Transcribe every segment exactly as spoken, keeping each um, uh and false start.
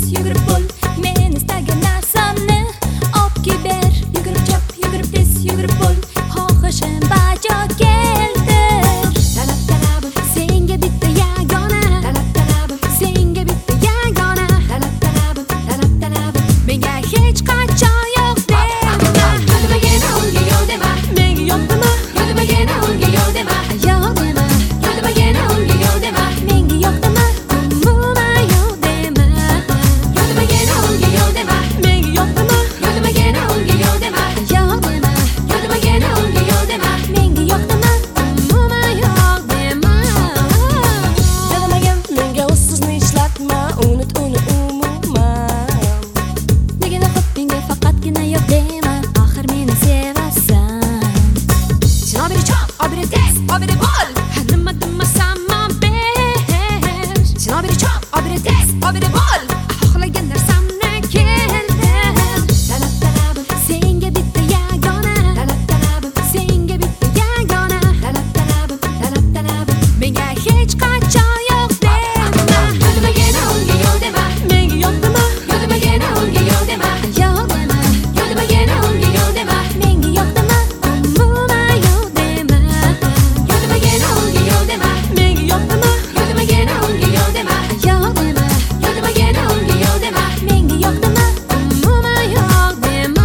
yugurib bo'l. Men istagan narsamni olib ber. Yugurib chop, yugurib tez, yugurib bo'l. Xohishim bajo keldi. Talab talabim senga bitta yagona. Talab talabim senga bitta yagona. Talab talabim, talab talabim menga hech qachon yo'q dema. Yo'limagina unga yo'q dema. Menga yo'q dema. Yo'limagina unga yo'q dema. Yo'q dema. Yo'limagina unga yo'q dema. Menga yo'q dema. Umuman yo'q dema. Yo'limagina unga yo'q dema. Menga yo'q dema. Yo'limagina unga yo'q dema. Yo'q dema. Yo'limagina unga yo'q dema. Menga yo'q dema. Umuman yo'q dema. Yo'limagin menga o'zsizni ishlatma, unut uni umuman. Nega nahot menga faqatgina yo'q dema. Axir meni sevasan. Chinobiri chop, obiri tez, obiri bo'l. Nima demasam ber. Chinobiri chop, obiri tez, obiri bo'l. Xohlagan narsamni keldi. Talab talabim senga bitta yagona. Talab talabim senga bitta yagona. Talab talabim, talab talabim menga hech qachon yo'q dema. Yo'limagina unga yo'q dema. Menga yo'q dema. Yo'limagina unga yo'q dema. Yo'q dema. Yo'limagina unga yo'q dema. Menga yo'q dema. Umuman yo'q dema. Yo'limagina unga yo'q dema. Menga yo'q dema. Yo'limagina unga yo'q dema. Yo'q dema. Yo'limagina unga yo'q dema. Menga yo'q dema. Umuman yo'q dema.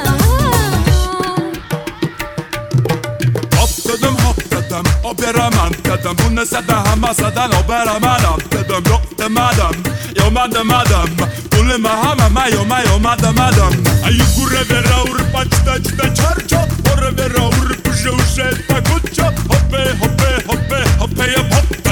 Hop dedim hop dedim oberaman dedim bu narsada hammasidan oberaman dedim yo'q demadim yomon demadim pulima hammama yoma yoma demadim yuguraverra urib achda chda charchoq boraverra urib usha usha tagucha hoppe hoppe hoppe hoppe hop